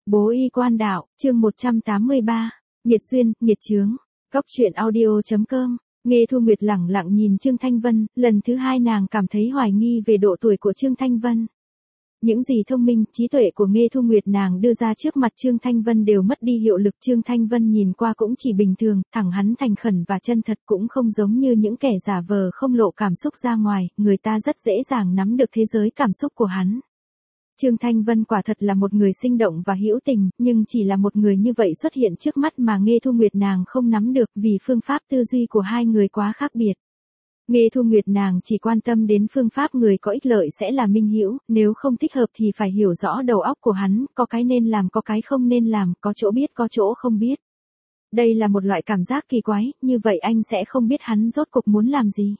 Bố y quan đạo, chương 183. Nghiệt duyên, nghiệt chướng. Góc truyện audio.com. Nghê Thu Nguyệt lẳng lặng nhìn Trương Thanh Vân, lần thứ hai nàng cảm thấy hoài nghi về độ tuổi của Trương Thanh Vân. Những gì thông minh, trí tuệ của Nghê Thu Nguyệt nàng đưa ra trước mặt Trương Thanh Vân đều mất đi hiệu lực. Trương Thanh Vân nhìn qua cũng chỉ bình thường, thẳng hắn thành khẩn và chân thật, cũng không giống như những kẻ giả vờ không lộ cảm xúc ra ngoài, người ta rất dễ dàng nắm được thế giới cảm xúc của hắn. Trương Thanh Vân quả thật là một người sinh động và hữu tình, nhưng chỉ là một người như vậy xuất hiện trước mắt mà Nghê Thu Nguyệt nàng không nắm được vì phương pháp tư duy của hai người quá khác biệt. Nghê Thu Nguyệt nàng chỉ quan tâm đến phương pháp người có ích lợi sẽ là minh hữu, nếu không thích hợp thì phải hiểu rõ đầu óc của hắn, có cái nên làm có cái không nên làm, có chỗ biết có chỗ không biết. Đây là một loại cảm giác kỳ quái, như vậy anh sẽ không biết hắn rốt cuộc muốn làm gì.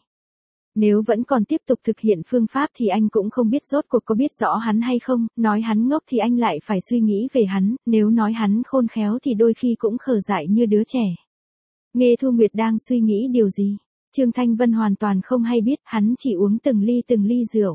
Nếu vẫn còn tiếp tục thực hiện phương pháp thì anh cũng không biết rốt cuộc có biết rõ hắn hay không, nói hắn ngốc thì anh lại phải suy nghĩ về hắn, nếu nói hắn khôn khéo thì đôi khi cũng khờ dại như đứa trẻ. Nghê Thu Nguyệt đang suy nghĩ điều gì? Trương Thanh Vân hoàn toàn không hay biết, hắn chỉ uống từng ly rượu.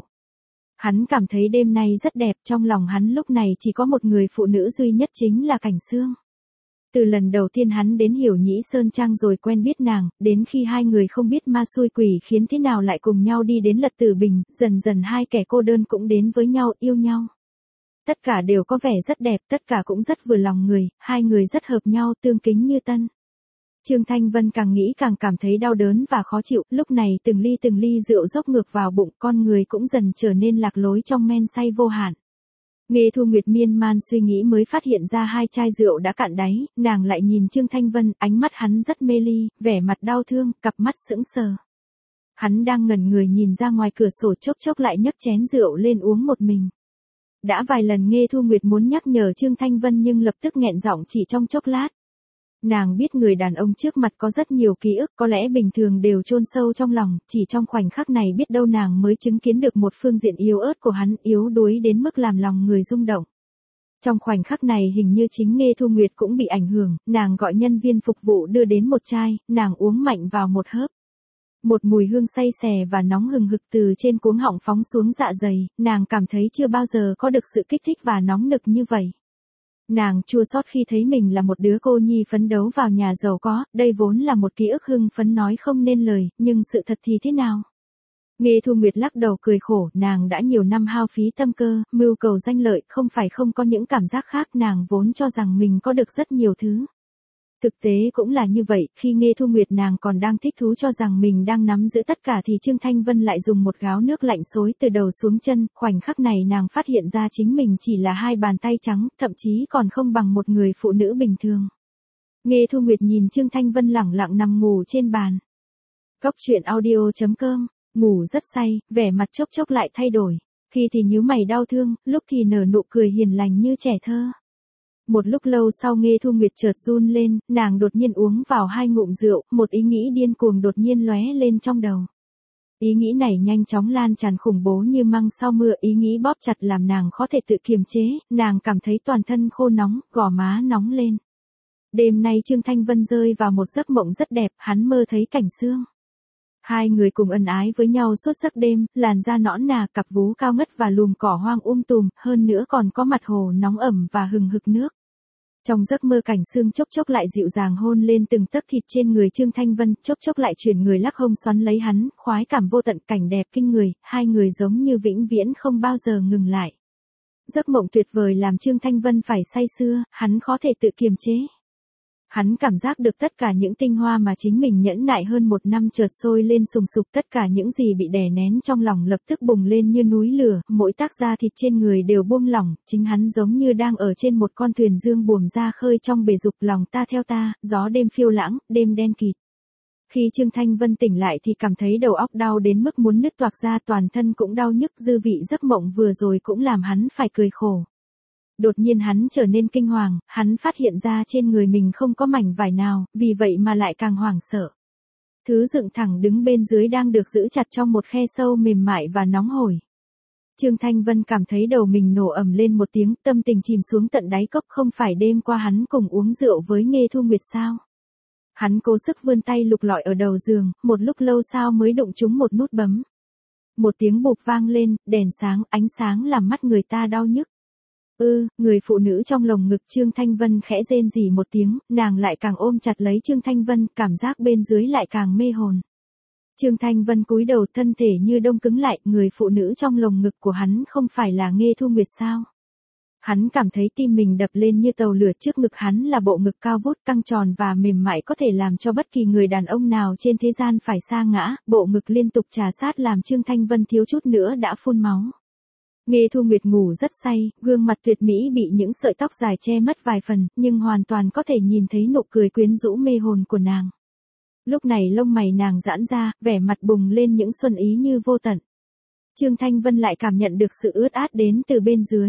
Hắn cảm thấy đêm nay rất đẹp, trong lòng hắn lúc này chỉ có một người phụ nữ duy nhất chính là Cảnh Sương. Từ lần đầu tiên hắn đến Hiểu Nhĩ Sơn Trang rồi quen biết nàng, đến khi hai người không biết ma xui quỷ khiến thế nào lại cùng nhau đi đến Lật Tử Bình, dần dần hai kẻ cô đơn cũng đến với nhau, yêu nhau. Tất cả đều có vẻ rất đẹp, tất cả cũng rất vừa lòng người, hai người rất hợp nhau, tương kính như tân. Trương Thanh Vân càng nghĩ càng cảm thấy đau đớn và khó chịu, lúc này từng ly rượu dốc ngược vào bụng, con người cũng dần trở nên lạc lối trong men say vô hạn. Nghê Thu Nguyệt miên man suy nghĩ mới phát hiện ra hai chai rượu đã cạn đáy, nàng lại nhìn Trương Thanh Vân, ánh mắt hắn rất mê ly, vẻ mặt đau thương, cặp mắt sững sờ. Hắn đang ngẩn người nhìn ra ngoài cửa sổ, chốc chốc lại nhấc chén rượu lên uống một mình. Đã vài lần Nghê Thu Nguyệt muốn nhắc nhở Trương Thanh Vân nhưng lập tức nghẹn giọng chỉ trong chốc lát. Nàng biết người đàn ông trước mặt có rất nhiều ký ức có lẽ bình thường đều chôn sâu trong lòng, chỉ trong khoảnh khắc này biết đâu nàng mới chứng kiến được một phương diện yếu ớt của hắn, yếu đuối đến mức làm lòng người rung động. Trong khoảnh khắc này hình như chính Nghê Thu Nguyệt cũng bị ảnh hưởng, nàng gọi nhân viên phục vụ đưa đến một chai, nàng uống mạnh vào một hớp. Một mùi hương say xè và nóng hừng hực từ trên cuống họng phóng xuống dạ dày, nàng cảm thấy chưa bao giờ có được sự kích thích và nóng nực như vậy. Nàng chua xót khi thấy mình là một đứa cô nhi phấn đấu vào nhà giàu có, đây vốn là một ký ức hưng phấn nói không nên lời, nhưng sự thật thì thế nào? Nghê Thu Nguyệt lắc đầu cười khổ, nàng đã nhiều năm hao phí tâm cơ, mưu cầu danh lợi, không phải không có những cảm giác khác, nàng vốn cho rằng mình có được rất nhiều thứ. Thực tế cũng là như vậy, khi Nghê Thu Nguyệt nàng còn đang thích thú cho rằng mình đang nắm giữ tất cả thì Trương Thanh Vân lại dùng một gáo nước lạnh xối từ đầu xuống chân, khoảnh khắc này nàng phát hiện ra chính mình chỉ là hai bàn tay trắng, thậm chí còn không bằng một người phụ nữ bình thường. Nghê Thu Nguyệt nhìn Trương Thanh Vân lẳng lặng nằm ngủ trên bàn. Góc truyện audio.com, ngủ rất say, vẻ mặt chốc chốc lại thay đổi, khi thì nhíu mày đau thương, lúc thì nở nụ cười hiền lành như trẻ thơ. Một lúc lâu sau Nghê Thu Nguyệt chợt run lên, nàng đột nhiên uống vào hai ngụm rượu, một ý nghĩ điên cuồng đột nhiên lóe lên trong đầu. Ý nghĩ này nhanh chóng lan tràn khủng bố như măng sau mưa, ý nghĩ bóp chặt làm nàng khó thể tự kiềm chế, nàng cảm thấy toàn thân khô nóng, gò má nóng lên. Đêm nay Trương Thanh Vân rơi vào một giấc mộng rất đẹp, hắn mơ thấy Cảnh Sương. Hai người cùng ân ái với nhau suốt giấc đêm, làn da nõn nà, cặp vú cao ngất và lùm cỏ hoang tùm, hơn nữa còn có mặt hồ nóng ẩm và hừng hực nước. Trong giấc mơ Cảnh Sương chốc chốc lại dịu dàng hôn lên từng tấc thịt trên người Trương Thanh Vân, chốc chốc lại chuyển người lắc hông xoắn lấy hắn, khoái cảm vô tận, cảnh đẹp kinh người, hai người giống như vĩnh viễn không bao giờ ngừng lại. Giấc mộng tuyệt vời làm Trương Thanh Vân phải say sưa, hắn khó thể tự kiềm chế. Hắn cảm giác được tất cả những tinh hoa mà chính mình nhẫn nại hơn một năm chợt sôi lên sùng sục, tất cả những gì bị đè nén trong lòng lập tức bùng lên như núi lửa, mỗi tấc da thịt trên người đều buông lỏng, chính hắn giống như đang ở trên một con thuyền dương buồm ra khơi trong bể dục, lòng ta theo ta, gió đêm phiêu lãng, đêm đen kịt. Khi Trương Thanh Vân tỉnh lại thì cảm thấy đầu óc đau đến mức muốn nứt toạc ra, toàn thân cũng đau nhức, dư vị giấc mộng vừa rồi cũng làm hắn phải cười khổ. Đột nhiên hắn trở nên kinh hoàng, hắn phát hiện ra trên người mình không có mảnh vải nào, vì vậy mà lại càng hoảng sợ. Thứ dựng thẳng đứng bên dưới đang được giữ chặt trong một khe sâu mềm mại và nóng hổi. Trương Thanh Vân cảm thấy đầu mình nổ ầm lên một tiếng, tâm tình chìm xuống tận đáy cốc, không phải đêm qua hắn cùng uống rượu với Nghê Thu Nguyệt sao? Hắn cố sức vươn tay lục lọi ở đầu giường, một lúc lâu sau mới đụng trúng một nút bấm. Một tiếng bụp vang lên, đèn sáng, ánh sáng làm mắt người ta đau nhức. Người phụ nữ trong lồng ngực Trương Thanh Vân khẽ rên rỉ một tiếng, nàng lại càng ôm chặt lấy Trương Thanh Vân, cảm giác bên dưới lại càng mê hồn. Trương Thanh Vân cúi đầu, thân thể như đông cứng lại, người phụ nữ trong lồng ngực của hắn không phải là Nghê Thu Nguyệt sao? Hắn cảm thấy tim mình đập lên như tàu lửa, trước ngực hắn là bộ ngực cao vút căng tròn và mềm mại có thể làm cho bất kỳ người đàn ông nào trên thế gian phải sa ngã, bộ ngực liên tục trà sát làm Trương Thanh Vân thiếu chút nữa đã phun máu. Nghê Thu Nguyệt ngủ rất say, gương mặt tuyệt mỹ bị những sợi tóc dài che mất vài phần, nhưng hoàn toàn có thể nhìn thấy nụ cười quyến rũ mê hồn của nàng. Lúc này lông mày nàng giãn ra, vẻ mặt bùng lên những xuân ý như vô tận. Trương Thanh Vân lại cảm nhận được sự ướt át đến từ bên dưới.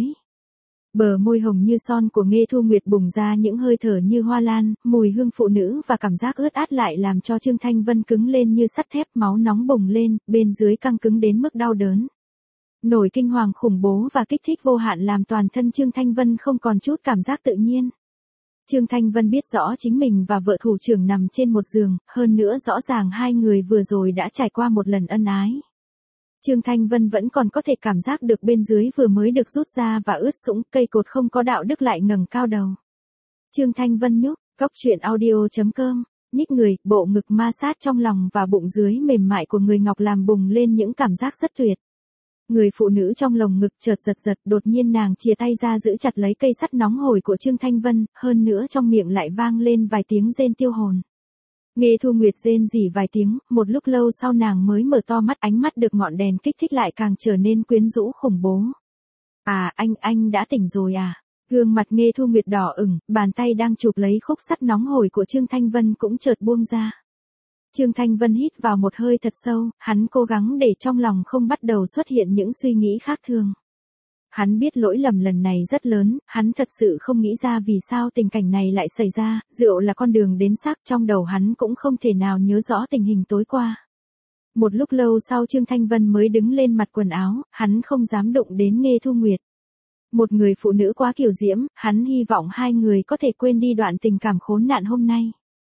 Bờ môi hồng như son của Nghê Thu Nguyệt bùng ra những hơi thở như hoa lan, mùi hương phụ nữ và cảm giác ướt át lại làm cho Trương Thanh Vân cứng lên như sắt thép, máu nóng bùng lên, bên dưới căng cứng đến mức đau đớn. Nổi kinh hoàng khủng bố và kích thích vô hạn làm toàn thân Trương Thanh Vân không còn chút cảm giác tự nhiên. Trương Thanh Vân biết rõ chính mình và vợ thủ trưởng nằm trên một giường, hơn nữa rõ ràng hai người vừa rồi đã trải qua một lần ân ái. Trương Thanh Vân vẫn còn có thể cảm giác được bên dưới vừa mới được rút ra và ướt sũng, cây cột không có đạo đức lại ngẩng cao đầu. Trương Thanh Vân nhúc, goctruyện.audio.com, nhích người, bộ ngực ma sát trong lòng và bụng dưới mềm mại của người ngọc làm bùng lên những cảm giác rất tuyệt. Người phụ nữ trong lồng ngực chợt giật giật, đột nhiên nàng chìa tay ra giữ chặt lấy cây sắt nóng hổi của Trương Thanh Vân, hơn nữa trong miệng lại vang lên vài tiếng rên tiêu hồn. Nghê Thu Nguyệt rên rỉ vài tiếng, một lúc lâu sau nàng mới mở to mắt, ánh mắt được ngọn đèn kích thích lại càng trở nên quyến rũ khủng bố. À, anh đã tỉnh rồi à? Gương mặt Nghê Thu Nguyệt đỏ ửng, bàn tay đang chụp lấy khúc sắt nóng hổi của Trương Thanh Vân cũng chợt buông ra. Trương Thanh Vân hít vào một hơi thật sâu, hắn cố gắng để trong lòng không bắt đầu xuất hiện những suy nghĩ khác thường. Hắn biết lỗi lầm lần này rất lớn, hắn thật sự không nghĩ ra vì sao tình cảnh này lại xảy ra, rượu là con đường đến xác, trong đầu hắn cũng không thể nào nhớ rõ tình hình tối qua. Một lúc lâu sau Trương Thanh Vân mới đứng lên mặt quần áo, hắn không dám đụng đến Nghê Thu Nguyệt. Một người phụ nữ quá kiều diễm, hắn hy vọng hai người có thể quên đi đoạn tình cảm khốn nạn hôm nay.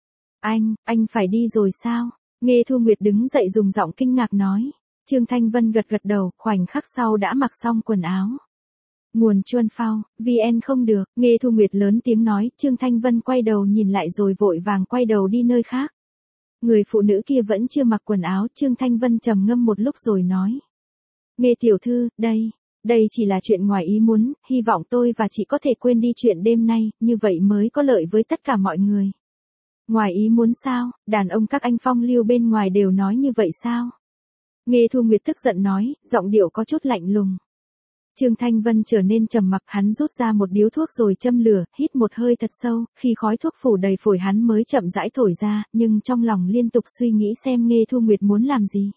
Anh phải đi rồi sao? Nghê Thu Nguyệt đứng dậy dùng giọng kinh ngạc nói. Trương Thanh Vân gật gật đầu, khoảnh khắc sau đã mặc xong quần áo. Nguồn Chuan Phao, VN không được, Nghê Thu Nguyệt lớn tiếng nói, Trương Thanh Vân quay đầu nhìn lại rồi vội vàng quay đầu đi nơi khác. Người phụ nữ kia vẫn chưa mặc quần áo, Trương Thanh Vân trầm ngâm một lúc rồi nói. Nghê tiểu thư, đây chỉ là chuyện ngoài ý muốn, hy vọng tôi và chị có thể quên đi chuyện đêm nay, như vậy mới có lợi với tất cả mọi người. Ngoài ý muốn sao, đàn ông các anh phong lưu bên ngoài đều nói như vậy sao? Nghê Thu Nguyệt tức giận nói, giọng điệu có chút lạnh lùng. Trương Thanh Vân trở nên trầm mặc, hắn rút ra một điếu thuốc rồi châm lửa, hít một hơi thật sâu, khi khói thuốc phủ đầy phổi hắn mới chậm rãi thổi ra, nhưng trong lòng liên tục suy nghĩ xem Nghê Thu Nguyệt muốn làm gì.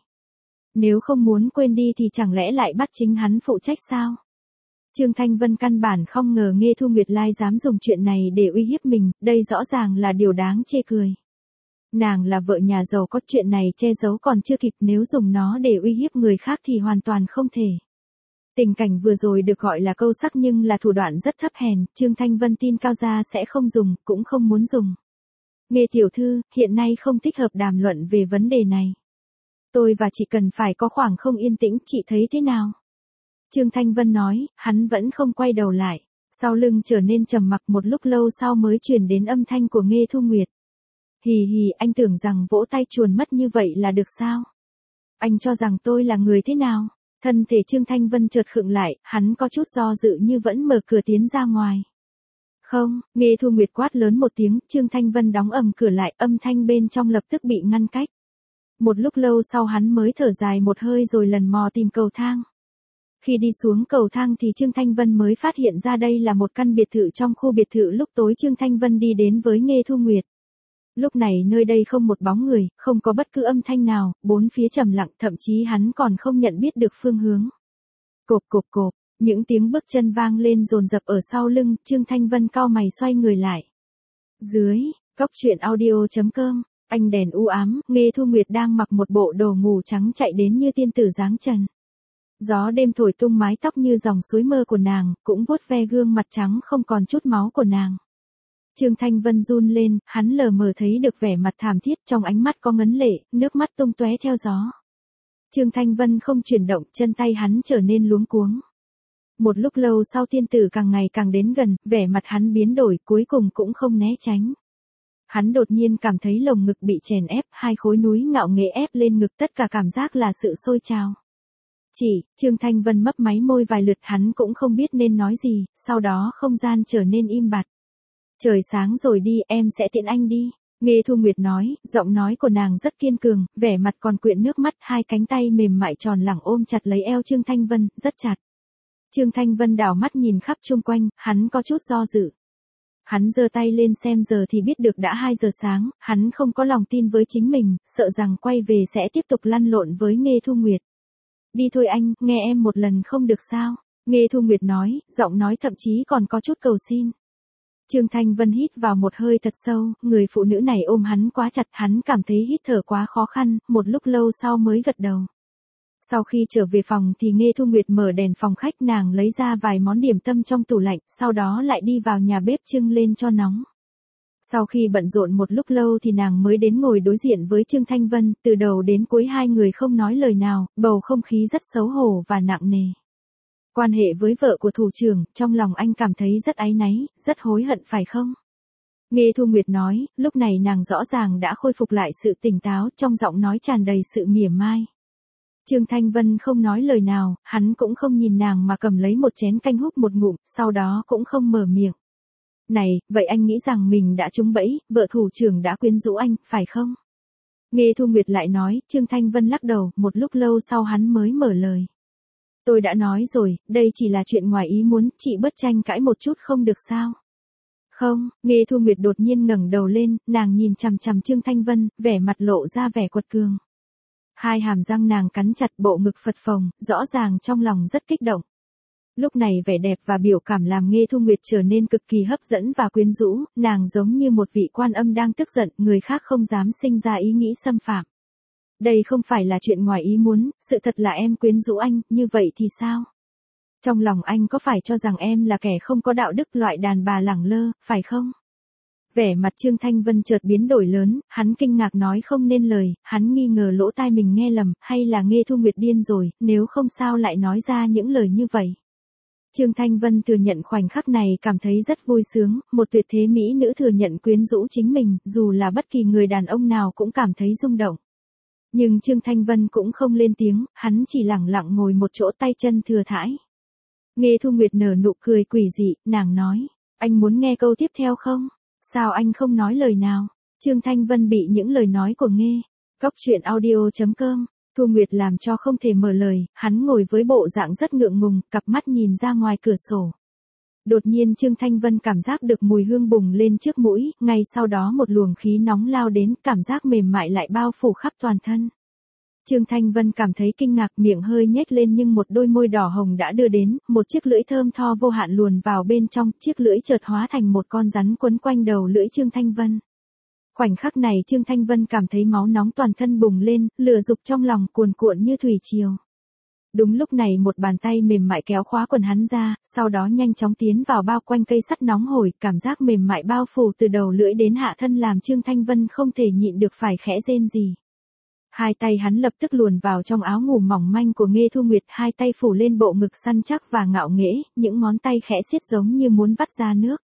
Nếu không muốn quên đi thì chẳng lẽ lại bắt chính hắn phụ trách sao? Trương Thanh Vân căn bản không ngờ Nghê Thu Nguyệt Lai dám dùng chuyện này để uy hiếp mình, đây rõ ràng là điều đáng chê cười. Nàng là vợ nhà giàu có, chuyện này che giấu còn chưa kịp, nếu dùng nó để uy hiếp người khác thì hoàn toàn không thể. Tình cảnh vừa rồi được gọi là câu sắc nhưng là thủ đoạn rất thấp hèn, Trương Thanh Vân tin Cao Gia sẽ không dùng, cũng không muốn dùng. Nghê tiểu thư, hiện nay không thích hợp đàm luận về vấn đề này. Tôi và chị cần phải có khoảng không yên tĩnh, chị thấy thế nào? Trương Thanh Vân nói, hắn vẫn không quay đầu lại. Sau lưng trở nên trầm mặc, một lúc lâu sau mới truyền đến âm thanh của Nghê Thu Nguyệt. Hì hì, anh tưởng rằng vỗ tay chuồn mất như vậy là được sao? Anh cho rằng tôi là người thế nào? Thân thể Trương Thanh Vân chợt khựng lại, hắn có chút do dự như vẫn mở cửa tiến ra ngoài. Không, Nghê Thu Nguyệt quát lớn một tiếng, Trương Thanh Vân đóng ầm cửa lại, âm thanh bên trong lập tức bị ngăn cách. Một lúc lâu sau hắn mới thở dài một hơi rồi lần mò tìm cầu thang. Khi đi xuống cầu thang thì Trương Thanh Vân mới phát hiện ra đây là một căn biệt thự trong khu biệt thự lúc tối Trương Thanh Vân đi đến với Nghê Thu Nguyệt. Lúc này nơi đây không một bóng người, không có bất cứ âm thanh nào, bốn phía trầm lặng, thậm chí hắn còn không nhận biết được phương hướng. Cộp cộp cộp, những tiếng bước chân vang lên dồn dập ở sau lưng, Trương Thanh Vân cau mày xoay người lại. Dưới, goctruyện.audio.com, ánh đèn u ám, Nghê Thu Nguyệt đang mặc một bộ đồ ngủ trắng chạy đến như tiên tử dáng trần. Gió đêm thổi tung mái tóc như dòng suối mơ của nàng, cũng vuốt ve gương mặt trắng không còn chút máu của nàng. Trương Thanh Vân run lên, hắn lờ mờ thấy được vẻ mặt thảm thiết, trong ánh mắt có ngấn lệ, nước mắt tung tóe theo gió. Trương Thanh Vân không chuyển động, chân tay hắn trở nên luống cuống. Một lúc lâu sau tiên tử càng ngày càng đến gần, vẻ mặt hắn biến đổi, cuối cùng cũng không né tránh. Hắn đột nhiên cảm thấy lồng ngực bị chèn ép, hai khối núi ngạo nghễ ép lên ngực, tất cả cảm giác là sự sôi trào. Trương Thanh Vân mấp máy môi vài lượt, hắn cũng không biết nên nói gì, sau đó không gian trở nên im bặt. Trời sáng rồi đi, em sẽ tiễn anh đi. Nghê Thu Nguyệt nói, giọng nói của nàng rất kiên cường, vẻ mặt còn quyện nước mắt, hai cánh tay mềm mại tròn lẳng ôm chặt lấy eo Trương Thanh Vân, rất chặt. Trương Thanh Vân đảo mắt nhìn khắp chung quanh, hắn có chút do dự. Hắn giơ tay lên xem giờ thì biết được đã 2 giờ sáng, hắn không có lòng tin với chính mình, sợ rằng quay về sẽ tiếp tục lăn lộn với Nghê Thu Nguyệt. Đi thôi anh, nghe em một lần không được sao? Nghê Thu Nguyệt nói, giọng nói thậm chí còn có chút cầu xin. Trương Thanh Vân hít vào một hơi thật sâu, người phụ nữ này ôm hắn quá chặt, hắn cảm thấy hít thở quá khó khăn, một lúc lâu sau mới gật đầu. Sau khi trở về phòng thì Nghê Thu Nguyệt mở đèn phòng khách, nàng lấy ra vài món điểm tâm trong tủ lạnh, sau đó lại đi vào nhà bếp trưng lên cho nóng. Sau khi bận rộn một lúc lâu thì nàng mới đến ngồi đối diện với Trương Thanh Vân, từ đầu đến cuối hai người không nói lời nào, bầu không khí rất xấu hổ và nặng nề. Quan hệ với vợ của thủ trưởng, trong lòng anh cảm thấy rất áy náy, rất hối hận phải không? Nghê Thu Nguyệt nói, lúc này nàng rõ ràng đã khôi phục lại sự tỉnh táo, trong giọng nói tràn đầy sự mỉa mai. Trương Thanh Vân không nói lời nào, hắn cũng không nhìn nàng mà cầm lấy một chén canh húp một ngụm, sau đó cũng không mở miệng. Này, vậy anh nghĩ rằng mình đã trúng bẫy, vợ thủ trưởng đã quyến rũ anh, phải không? Nghê Thu Nguyệt lại nói, Trương Thanh Vân lắc đầu, một lúc lâu sau hắn mới mở lời. Tôi đã nói rồi, đây chỉ là chuyện ngoài ý muốn, chị bớt tranh cãi một chút không được sao? Không, Nghê Thu Nguyệt đột nhiên ngẩng đầu lên, nàng nhìn chằm chằm Trương Thanh Vân, vẻ mặt lộ ra vẻ quật cường. Hai hàm răng nàng cắn chặt, bộ ngực phập phồng, rõ ràng trong lòng rất kích động. Lúc này vẻ đẹp và biểu cảm làm Nghê Thu Nguyệt trở nên cực kỳ hấp dẫn và quyến rũ, nàng giống như một vị quan âm đang tức giận, người khác không dám sinh ra ý nghĩ xâm phạm. Đây không phải là chuyện ngoài ý muốn, sự thật là em quyến rũ anh, như vậy thì sao? Trong lòng anh có phải cho rằng em là kẻ không có đạo đức, loại đàn bà lẳng lơ, phải không? Vẻ mặt Trương Thanh Vân chợt biến đổi lớn, hắn kinh ngạc nói không nên lời, hắn nghi ngờ lỗ tai mình nghe lầm, hay là Nghê Thu Nguyệt điên rồi, nếu không sao lại nói ra những lời như vậy. Trương Thanh Vân thừa nhận khoảnh khắc này cảm thấy rất vui sướng, một tuyệt thế mỹ nữ thừa nhận quyến rũ chính mình, dù là bất kỳ người đàn ông nào cũng cảm thấy rung động. Nhưng Trương Thanh Vân cũng không lên tiếng, hắn chỉ lẳng lặng ngồi một chỗ, tay chân thừa thãi. Nghê Thu Nguyệt nở nụ cười quỷ dị, nàng nói, anh muốn nghe câu tiếp theo không? Sao anh không nói lời nào? Trương Thanh Vân bị những lời nói của Nghê. Cóc truyện audio.com, Thu Nguyệt làm cho không thể mở lời, hắn ngồi với bộ dạng rất ngượng ngùng, cặp mắt nhìn ra ngoài cửa sổ. Đột nhiên Trương Thanh Vân cảm giác được mùi hương bùng lên trước mũi, ngay sau đó một luồng khí nóng lao đến, cảm giác mềm mại lại bao phủ khắp toàn thân. Trương Thanh Vân cảm thấy kinh ngạc, miệng hơi nhếch lên nhưng một đôi môi đỏ hồng đã đưa đến, một chiếc lưỡi thơm tho vô hạn luồn vào bên trong, chiếc lưỡi chợt hóa thành một con rắn quấn quanh đầu lưỡi Trương Thanh Vân. Khoảnh khắc này Trương Thanh Vân cảm thấy máu nóng toàn thân bùng lên, lửa dục trong lòng cuồn cuộn như thủy triều. Đúng lúc này một bàn tay mềm mại kéo khóa quần hắn ra, sau đó nhanh chóng tiến vào bao quanh cây sắt nóng hổi, cảm giác mềm mại bao phủ từ đầu lưỡi đến hạ thân làm Trương Thanh Vân không thể nhịn được phải khẽ rên gì. Hai tay hắn lập tức luồn vào trong áo ngủ mỏng manh của Nghê Thu Nguyệt, hai tay phủ lên bộ ngực săn chắc và ngạo nghễ, những ngón tay khẽ siết giống như muốn vắt ra nước.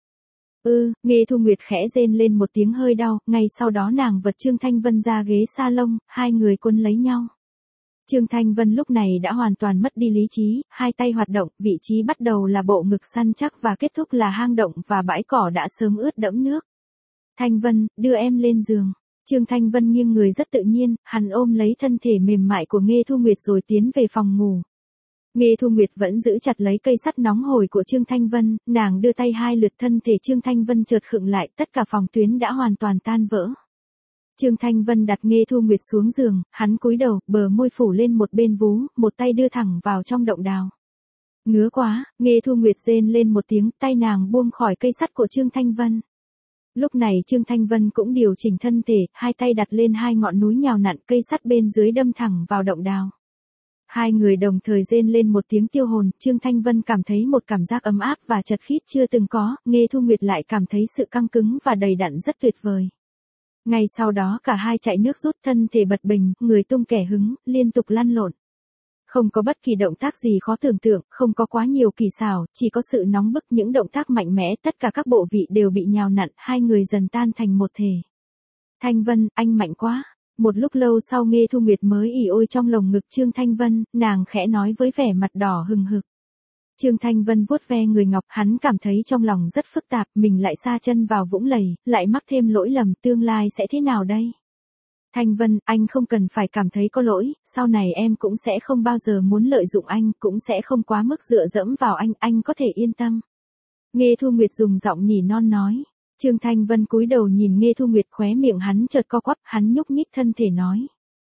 Nghê Thu Nguyệt khẽ rên lên một tiếng hơi đau, ngay sau đó nàng vật Trương Thanh Vân ra ghế salon, hai người quấn lấy nhau. Trương Thanh Vân lúc này đã hoàn toàn mất đi lý trí, hai tay hoạt động, vị trí bắt đầu là bộ ngực săn chắc và kết thúc là hang động và bãi cỏ đã sớm ướt đẫm nước. Thanh Vân, đưa em lên giường. Trương Thanh Vân nghiêng người rất tự nhiên, hắn ôm lấy thân thể mềm mại của Nghê Thu Nguyệt rồi tiến về phòng ngủ. Nghê Thu Nguyệt vẫn giữ chặt lấy cây sắt nóng hổi của Trương Thanh Vân, nàng đưa tay hai lượt, thân thể Trương Thanh Vân chợt khựng lại, tất cả phòng tuyến đã hoàn toàn tan vỡ. Trương Thanh Vân đặt Nghê Thu Nguyệt xuống giường, hắn cúi đầu, bờ môi phủ lên một bên vú, một tay đưa thẳng vào trong động đào. Ngứa quá, Nghê Thu Nguyệt rên lên một tiếng, tay nàng buông khỏi cây sắt của Trương Thanh Vân. Lúc này Trương Thanh Vân cũng điều chỉnh thân thể, hai tay đặt lên hai ngọn núi nhào nặn, cây sắt bên dưới đâm thẳng vào động đào. Hai người đồng thời rên lên một tiếng tiêu hồn, Trương Thanh Vân cảm thấy một cảm giác ấm áp và chật khít chưa từng có, Nghê Thu Nguyệt lại cảm thấy sự căng cứng và đầy đặn rất tuyệt vời. Ngay sau đó cả hai chạy nước rút, thân thể bật bình, người tung kẻ hứng, liên tục lăn lộn. Không có bất kỳ động tác gì khó tưởng tượng, không có quá nhiều kỳ xảo, chỉ có sự nóng bức, những động tác mạnh mẽ, tất cả các bộ vị đều bị nhào nặn, hai người dần tan thành một thể. Thanh Vân, anh mạnh quá. Một lúc lâu sau Nghê Thu Nguyệt mới ỉ ôi trong lồng ngực Trương Thanh Vân, nàng khẽ nói với vẻ mặt đỏ hừng hực. Trương Thanh Vân vuốt ve người ngọc, hắn cảm thấy trong lòng rất phức tạp, mình lại sa chân vào vũng lầy, lại mắc thêm lỗi lầm, tương lai sẽ thế nào đây? Thanh Vân, anh không cần phải cảm thấy có lỗi, sau này em cũng sẽ không bao giờ muốn lợi dụng anh, cũng sẽ không quá mức dựa dẫm vào anh có thể yên tâm. Nghê Thu Nguyệt dùng giọng nỉ non nói. Trương Thanh Vân cúi đầu nhìn Nghê Thu Nguyệt, khóe miệng hắn chợt co quắp, hắn nhúc nhích thân thể nói.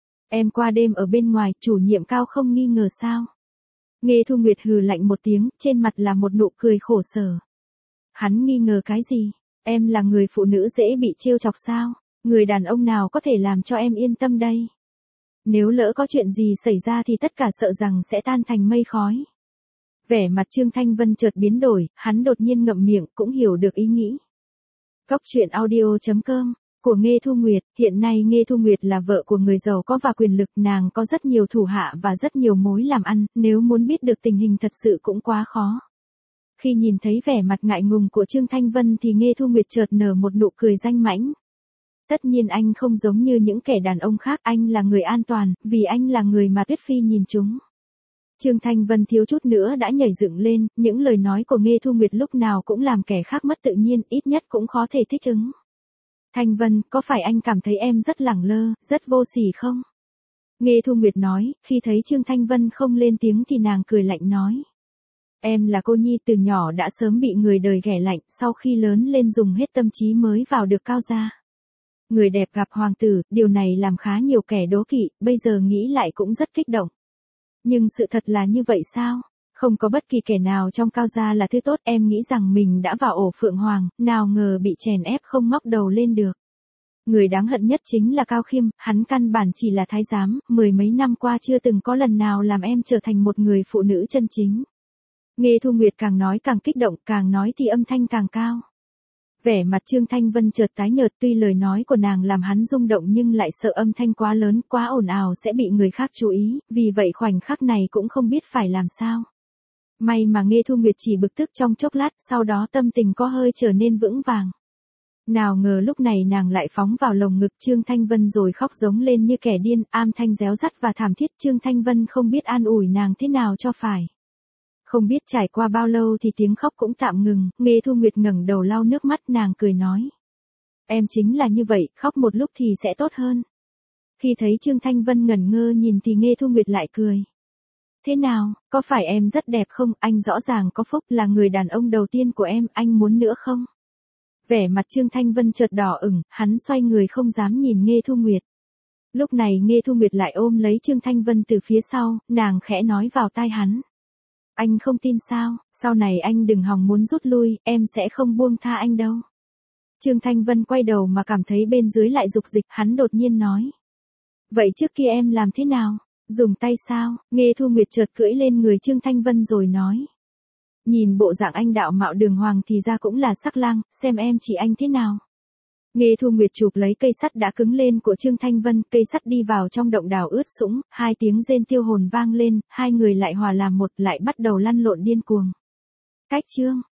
Em qua đêm ở bên ngoài, chủ nhiệm Cao không nghi ngờ sao? Nghê Thu Nguyệt hừ lạnh một tiếng, trên mặt là một nụ cười khổ sở. Hắn nghi ngờ cái gì? Em là người phụ nữ dễ bị trêu chọc sao? Người đàn ông nào có thể làm cho em yên tâm đây? Nếu lỡ có chuyện gì xảy ra thì tất cả sợ rằng sẽ tan thành mây khói. Vẻ mặt Trương Thanh Vân chợt biến đổi, hắn đột nhiên ngậm miệng, cũng hiểu được ý nghĩ. Cốc truyện audio.com của Nghê Thu Nguyệt, hiện nay Nghê Thu Nguyệt là vợ của người giàu có và quyền lực, nàng có rất nhiều thủ hạ và rất nhiều mối làm ăn, nếu muốn biết được tình hình thật sự cũng quá khó. Khi nhìn thấy vẻ mặt ngại ngùng của Trương Thanh Vân thì Nghê Thu Nguyệt chợt nở một nụ cười danh mãnh. Tất nhiên anh không giống như những kẻ đàn ông khác, anh là người an toàn, vì anh là người mà Tuyết Phi nhìn trúng. Trương Thanh Vân thiếu chút nữa đã nhảy dựng lên, những lời nói của Nghê Thu Nguyệt lúc nào cũng làm kẻ khác mất tự nhiên, ít nhất cũng khó thể thích ứng. Thanh Vân, có phải anh cảm thấy em rất lẳng lơ, rất vô sỉ không? Nghê Thu Nguyệt nói, khi thấy Trương Thanh Vân không lên tiếng thì nàng cười lạnh nói. Em là cô nhi từ nhỏ đã sớm bị người đời ghẻ lạnh, sau khi lớn lên dùng hết tâm trí mới vào được Cao gia. Người đẹp gặp hoàng tử, điều này làm khá nhiều kẻ đố kỵ, bây giờ nghĩ lại cũng rất kích động. Nhưng sự thật là như vậy sao? Không có bất kỳ kẻ nào trong Cao gia là thứ tốt, em nghĩ rằng mình đã vào ổ Phượng Hoàng, nào ngờ bị chèn ép không ngóc đầu lên được. Người đáng hận nhất chính là Cao Khiêm, hắn căn bản chỉ là thái giám, mười mấy năm qua chưa từng có lần nào làm em trở thành một người phụ nữ chân chính. Nghê Thu Nguyệt càng nói càng kích động, càng nói thì âm thanh càng cao. Vẻ mặt Trương Thanh Vân chợt tái nhợt, tuy lời nói của nàng làm hắn rung động nhưng lại sợ âm thanh quá lớn, quá ồn ào sẽ bị người khác chú ý, vì vậy khoảnh khắc này cũng không biết phải làm sao. May mà Nghê Thu Nguyệt chỉ bực tức trong chốc lát, sau đó tâm tình có hơi trở nên vững vàng. Nào ngờ lúc này nàng lại phóng vào lồng ngực Trương Thanh Vân rồi khóc giống lên như kẻ điên, âm thanh réo rắt và thảm thiết. Trương Thanh Vân không biết an ủi nàng thế nào cho phải. Không biết trải qua bao lâu thì tiếng khóc cũng tạm ngừng, Nghê Thu Nguyệt ngẩng đầu lau nước mắt, nàng cười nói. Em chính là như vậy, khóc một lúc thì sẽ tốt hơn. Khi thấy Trương Thanh Vân ngẩn ngơ nhìn thì Nghê Thu Nguyệt lại cười. Thế nào, có phải em rất đẹp không, anh rõ ràng có phúc, là người đàn ông đầu tiên của em, anh muốn nữa không? Vẻ mặt Trương Thanh Vân chợt đỏ ửng, hắn xoay người không dám nhìn Nghê Thu Nguyệt. Lúc này Nghê Thu Nguyệt lại ôm lấy Trương Thanh Vân từ phía sau, nàng khẽ nói vào tai hắn. Anh không tin sao, sau này anh đừng hòng muốn rút lui, em sẽ không buông tha anh đâu. Trương Thanh Vân quay đầu mà cảm thấy bên dưới lại dục dịch, hắn đột nhiên nói. Vậy trước kia em làm thế nào? Dùng tay sao? Nghê Thu Nguyệt chợt cưỡi lên người Trương Thanh Vân rồi nói. Nhìn bộ dạng anh đạo mạo đường hoàng thì ra cũng là sắc lang, xem em chỉ anh thế nào. Nghê Thu Nguyệt chụp lấy cây sắt đã cứng lên của Trương Thanh Vân, cây sắt đi vào trong động đào ướt sũng, hai tiếng rên tiêu hồn vang lên, hai người lại hòa làm một, lại bắt đầu lăn lộn điên cuồng. Cách chương